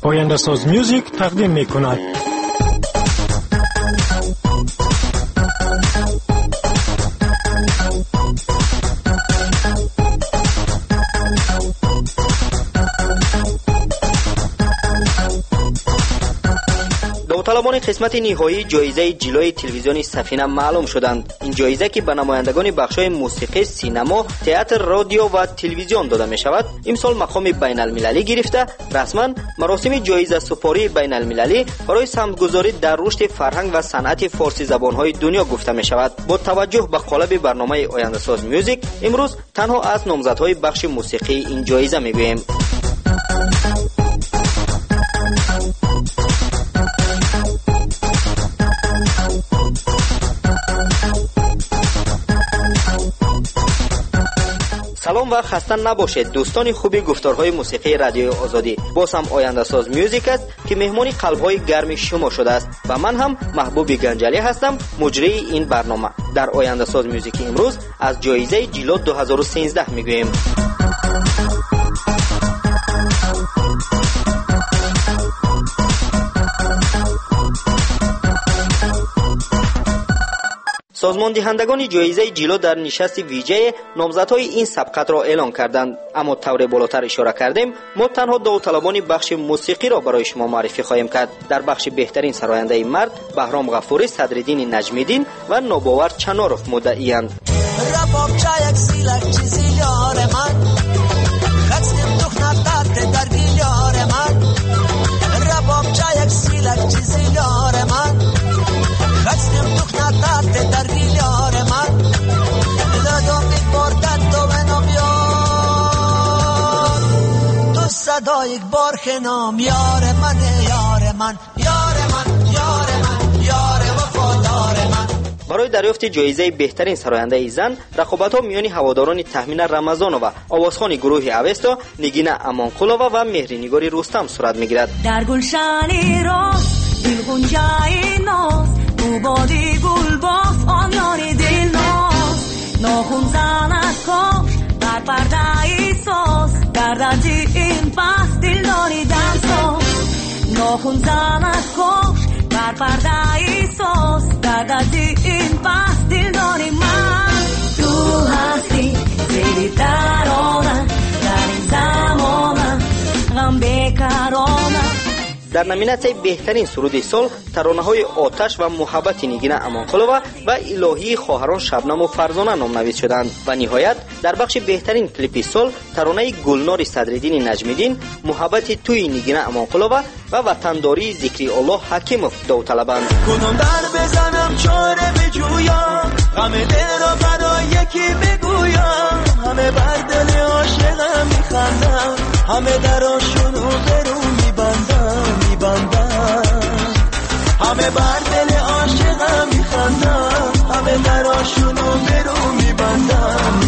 آینده ساز میوزیک تقدیم می کند. داوطلبان قسمت نهایی جایزه جلوی تلویزیونی سفینه معلوم شدند. این جایزه که به نمایندگان بخش‌های موسیقی، سینما، تئاتر، رادیو و تلویزیون داده می شود، امسال مقام بین المللی گرفته. رسما مراسم جایزه سپاری بین المللی برای سمت‌گذاری در رشد فرهنگ و صنعت فارسی زبان‌های دنیا گفته می شود. با توجه به قالب برنامه آینده ساز میوزیک، امروز تنها از نامزدهای بخش موسیقی این جایزه میگوییم. سلام و خسته نباشید دوستان خوبی گفتارهای موسیقی رادیو آزادی. باز هم آینده ساز میوزیک است که مهمانی قلب‌های گرم شما شده است و من هم محبوب گنجلی هستم، مجری این برنامه. در آینده ساز میوزیک امروز از جایزه جیلو 2013 میگوییم. سازمان دهندگان جایزه جیلو در نشست ویژه نامزدهای این سبقت را اعلان کردند، اما طور بالاتر اشاره کردیم ما تنها داوطلبان بخش موسیقی را برای شما معرفی خواهیم کرد. در بخش بهترین سراینده مرد بهرام غفوری، صدرالدین نجمیدین و نوباور چناروف مدعی‌اند. خستم دختر در بیار من دادم می‌بردن تو منو بیار تو صدا یک بار خنام یار من یار من یار من یار من یار وفادار من. برای دریافت جایزه بهترین سراینده زن رقابت‌ها میان هواداران تخمین رمضان و آوازخوان گروه اوستا، نگین امانقلووا و مهرینگاری رستم صورت می‌گیرد. در گلشنی راست دلگنجای ناز تو بادی گل باز آمیانی دل ناز ناخون زند کاش بر پرده ای ساز گردد این پس دل داری دم ساز ناخون زند کاش بر پرده ای ساز گردد این پس دل داری من تو هستی زیدی ترانه در این زمانه غم بیکرانه. در نامیناسیون بهترین سرود سال ترانه‌های آتش و محبت نگین امانقلووا و الهی خواهران شبنم و فرزانه نام‌نویس شدند و نهایت در بخش بهترین کلیپ سال ترانه گلنار صدرالدین نجمیدین، محبت توی نگین امانقلووا و وطنداری ذکری الله حکیموف داوطلبند. کدوم در بزنم چاره بجویم غم دل را برای یکی بگویم همه بر دل عاشقم میخندم همه دراشونو برو میبندم همه بر دل عاشقم میخندم همه دراشونو برو میبندم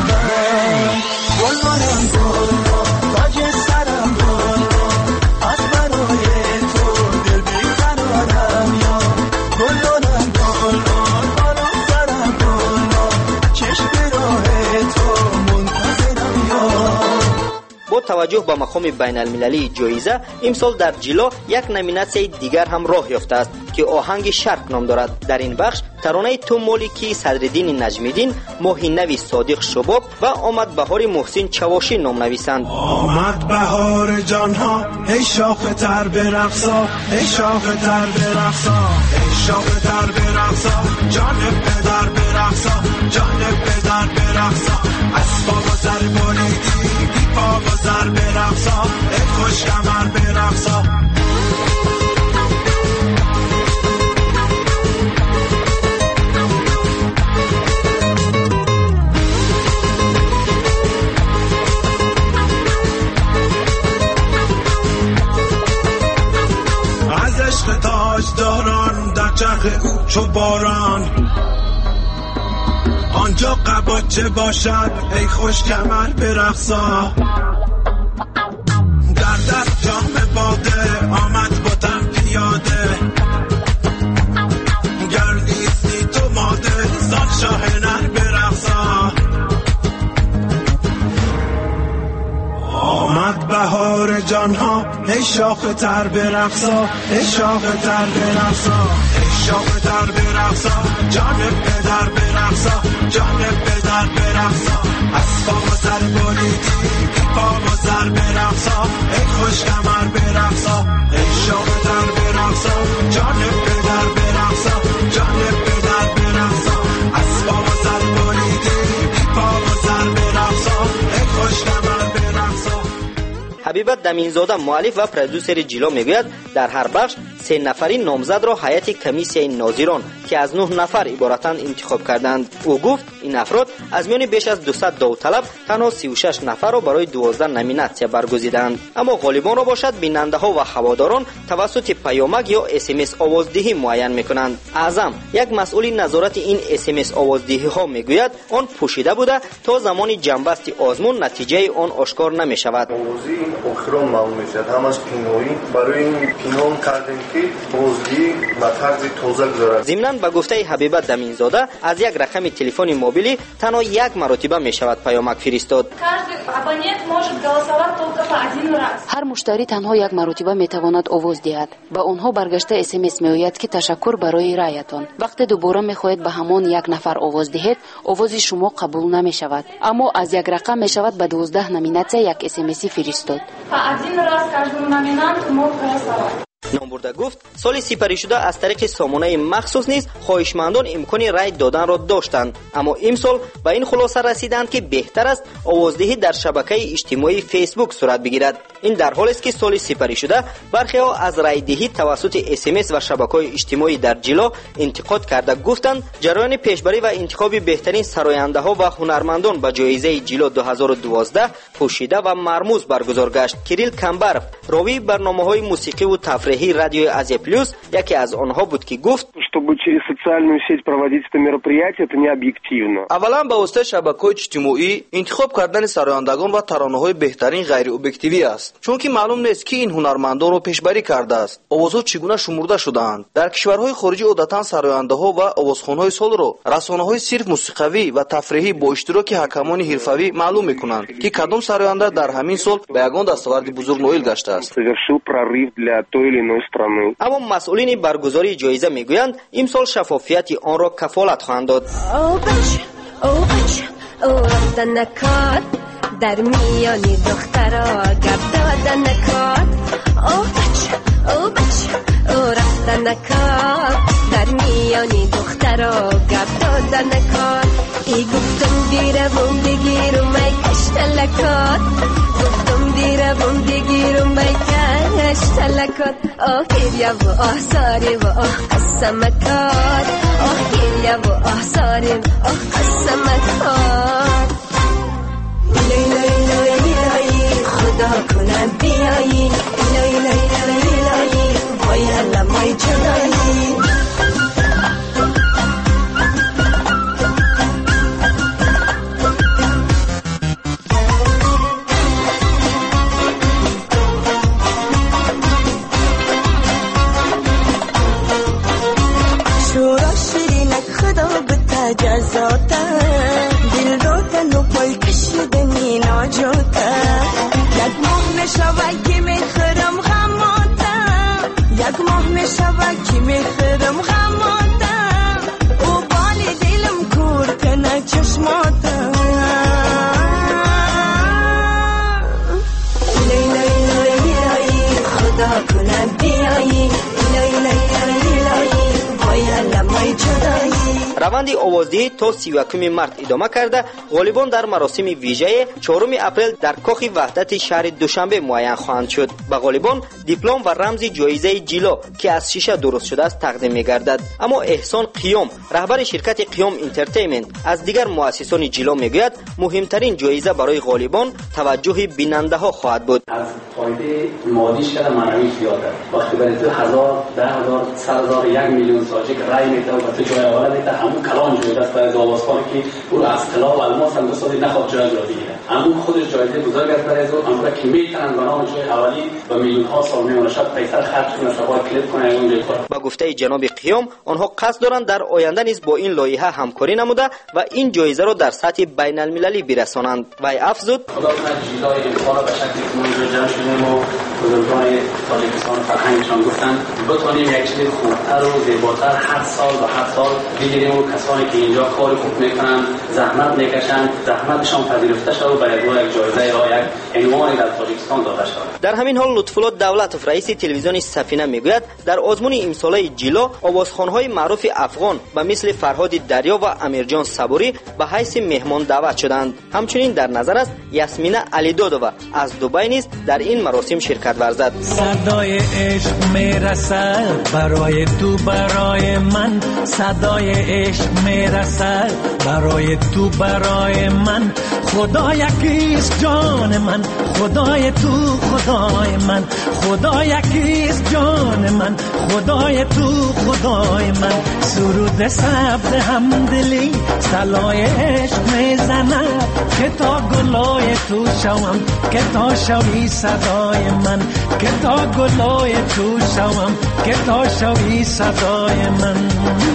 گلبارم گل تاج سرم گل از برای تو دل بیقرارم یا گلبارم گل بالم سرم گل چشم راه تو منتظرم یا. با توجه به مقام بین المللی جایزه امسال در جیلو یک نامیناسیون دیگر هم راه یافته است که آهنگ شرق نام دارد. در این بخش ترانه تو مالکی صدرالدین نجمیدین، ماهینوی صادق شباب و آمد بهار محسن چواشی نام نویسند. آمد بهار جانها ای شاخ تر برقصا ای شاخ تر برقصا ای شاخ تر برقصا جان پدر برقصا جان پدر برقصا از بابا سر بریدی بی بابا سر برقصا ای خوش کمر برقصا. تاجداران در چرخ او چو باران آنجا قباچه باشد ای خوش کمر برقصا در دست جام باده آمد باتم پیاده گردیستی تو ماده زان شاه نر برقصا آمد بهار بهار جان ها ای شاخ تر برقصا ای شاخ تر برقصا ای شاخ تر برقصا جان پدر برقصا جان پدر برقصا از پا و سر بریدی پا و سر برقصا ای خوش کمر برقصا ای شاخ تر برقصا جان پدر برقصا جان پدر برقصا از پا و سر بریدی پا و سر برقصا ای خوش کمر برقصا. حبیبت دمینزاده مؤلف و پرودوسر جیلو میگوید در هر بخش 3 نفری نامزد را هیئت کمیسیای ناظران که از 9 نفر عبارتند انتخاب کردند. او گفت این افراد از میان بیش از 200 داوطلب تنها 36 نفر را برای 12 نامیناسیون برگزیدند. اما غالبان را باشد بیننده ها و هواداران توسط پیامک یا SMS آوازدهی معین میکنند. اعظم یک مسئول نظارت این SMS آوازدهی ها میگوید آن پوشیده بوده تا زمان جنبست آزمون نتیجه آن آشکار نمیشود. اخران معلوم میشد هم از پینویی برای این پینام کردیم که بازدهی به طرز تازه گذارد. ضمناً به گفته حبیبت دمینزاده از یک رقم تلفن موبیلی تنها 1 مرتبه میشود پیامک فرستاد. هر مشتری تنها 1 مرتبه میتواند آواز دهد. به آنها برگشته SMS میآید که تشکر برای رأیتان. وقتی دوباره میخواهید به همان 1 نفر آواز دهید آواز شما قبول نمیشود، اما از یک رقم میشود به 12 نامیناسیون یک SMS فرستاد. نامبرده گفت سال سپری شده از طریق سامانه مخصوص نیز خواهشمندان امکان رای دادن را داشتند، اما امسال به این خلاصه رسیدند که بهتر است آوازدهی در شبکه اجتماعی فیسبوک صورت بگیرد. این در حالی است که سال سپری شده برخی ها از رای دهی توسط SMS و شبکه‌های اجتماعی در جیلو انتقاد کرده گفتند جریان پیشبری و انتخاب بهترین سراینده ها و هنرمندان به جایزه جیلو 2012 پوشیده و مرموز برگزار گشت. کیریل کمبرف راوی برنامه‌های موسیقی و تفریحی رادیو آزیا پلюс یکی از آنها بود که گفت чтобы через социальную сеть проводить это мероприятие это не объективно. اولا به واسطه شبکه‌های اجتماعی انتخاب کردن سرایندگان و ترانه‌های بهترین غیر ابجکتیوی است، چون که معلوم نیست که این هنرمندان را پیشبری کرده است. آوازها چگونه شمرده شده‌اند. در کشورهای خارجی عادتاً سراینده‌ها و آوازخوان‌های سال را رسانه‌های صرف موسیقوی و تفریحی با اشتراک حکمان حرفه‌ای معلوم می‌کنند که کدام سراینده در همین سال به یگان دستاورد بزرگ نائل گشته است. совершил прорыв для той или иной страны. اما مسئولین برگزاری جایزه میگویند امسال شفافیت آن را کفالت خواهند داد. رفتن نکات در میانی دخترها گپ دادن نکات او بچه رفتن نکات در میانی دخترها گپ دادن نکات ای گفتم دیرم دیگیرم ای کشتلکات گفتم دیرم دیگیرم ای کشتلکات گریه و آثاری و قسمکات گریه و آثاری و قسمکات لیلی خدا کنه بیایی لیلی باید لمای جنایی جزاتا دل رو تنو پای کشیدنی ناجاتا یک ماه میشود که میخورم غماتا یک ماه میشود که میخورم غماتا او بال دلم کور کنه چشماتا لیلی خدا کنه بیایی لیلی باید لمای جدایی. روند آوازدهی تا 31 مارس ادامه کرده غالبان در مراسم ویژه 4 اپریل در کاخ وحدت شهر دوشنبه معین خواهند شد. به غالبان دیپلم و رمز جایزه جیلو که از شیشه درست شده است تقدیم می‌گردد. اما احسان قیام رهبر شرکت قیام انترتینمنت از دیگر مؤسسان جیلو میگوید مهمترین جایزه برای غالبان توجه بیننده ها خواهد بود. از فایده مادیش که معنوی زیاده وقتی برای تو 1000 10000 100,000 1 میلیون ساجک رای میده و تو جای آورده همون کلام جایزه است برای آوازخوانی که او از طلا و الماس هم بسازید نخواد جایزه را بگیره. همون خودش جایزه بزرگ است برای او، اما که میتونن به نام جای اولی و میلیون ها سال میمونه شب پیسر خرج کنه شب کلیپ کنه اون جای کار. با گفته جناب قیام آنها قصد دارند در آینده نیز با این لایحه همکاری نموده و این جایزه را در سطح بین المللی برسانند. وی افزود خدا کنه جیلای امسال به شکلی که ما اینجا جمع شدیم و بزرگان تاجیکستان فرهنگشان گفتن بتونیم یک چیز خوبتر و زیباتر هر سال و هر سال بگیریم و کسانی که اینجا کار خوب میکنن زحمت میکشن زحمتشان پذیرفته شد و برای یک جایزه یا یک عنوانی در تاجیکستان داده شد. در همین حال لطفالله دولتوف رئیس تلویزیون سفینه میگوید در آزمون امساله جیلو آوازخوان‌های معروف افغان به مثل فرهاد دریا و امیرجان صبوری به حیث مهمان دعوت شدند. همچنین در نظر است یاسمینه علیدادووا از دبی نیز در این مراسم شرکت ورزد. صدای عشق میرسد برای تو برای من، صدای عشق میرسد برای تو برای من، خدا یکیست جان من، خدای تو خدای من، خدا یکیست جان من، خدای تو خدای من، سرود سبز همدلی سلای عشق میزند که تا گلای تو شوم که تا شوی صدای من، که تا گلای تو شوم که تا شوی صدای من.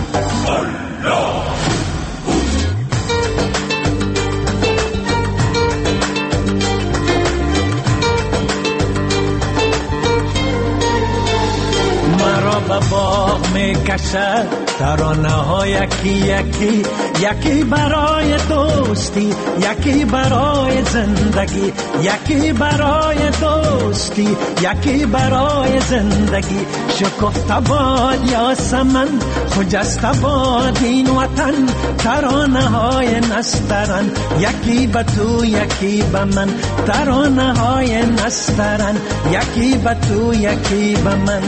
مرا به باغ میکشد ترانه ها یکی یکی، یکی برای دوستی یکی برای زندگی، یکی برای دوستی یکی برای زندگی، شکفته باد یاسمن خجسته باد این وطن، ترانه های نسترن یکی به تو یکی به من، ترانه های نسترن یکی به تو یکی به من.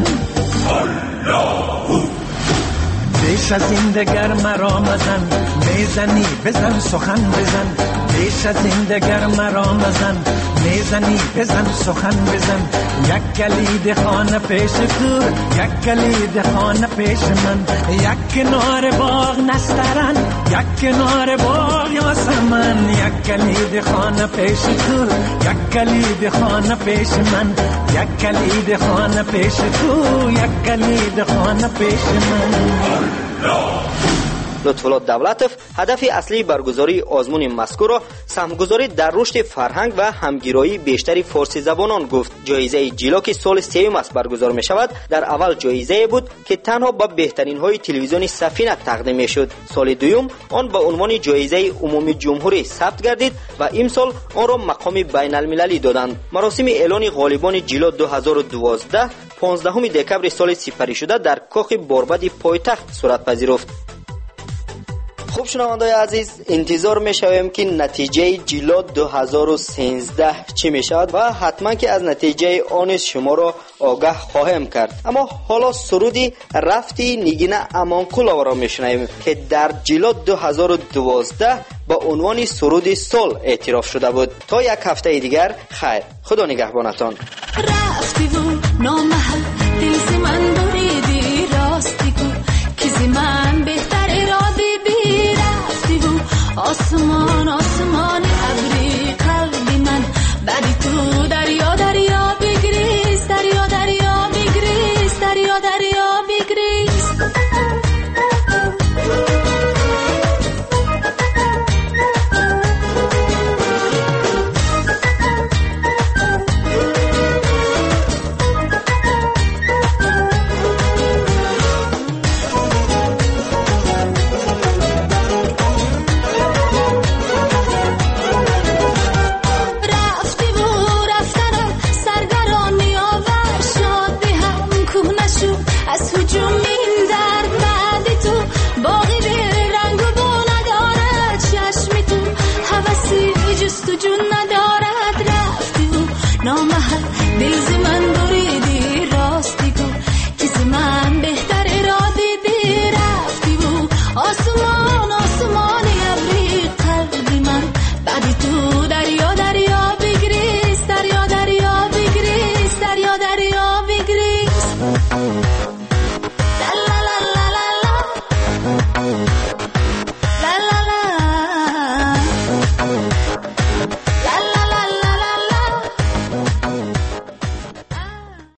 بیش از این دگر مرا مزن، میزنی بزن سخن بزن، بیش از این دگر مرا مزن، میزنی بزن سخن بزن، یک کلید خانه پیش تو، یک کلید خانه پیش من، یک کنار باغ نسترن، یک کنار باغ یاسمن، یک کلید خانه پیش تو، یک کلید خانه پیش من، یک کلید خانه پیش تو، یک کلید خانه پیش من. لطفالله دولتوف هدف اصلی برگزاری آزمون مذکور را سهمگذاری در رشد فرهنگ و همگرایی بیشتری فارسی زبانان گفت. جایزه جیلو که سال سوم است برگزار می شود در اول جایزه بود که تنها با بهترین های تلویزیون سفینه تقدیم می شد. سال دوم آن به عنوان جایزه عمومی جمهوری ثبت گردید و امسال آن را مقام بین المللی دادند. مراسم اعلان غالبان جیلو 2012 15 دکبر سال سپری شده در کاخ باربد پایتخت صورت پذیرفت. خوب شنوندگان عزیز، انتظار می‌شویم که نتیجه جیلو 2013 چی می‌شود و حتما که از نتیجه آن شما را آگاه خواهیم کرد. اما حالا سرودی رفتی نگین امانکولова را می‌شنویم که در جیلو 2012 با عنوان سرود سال اعتراف شده بود. تا یک هفته دیگر خیر، خدا نگهبانتان. رفتی و نامحل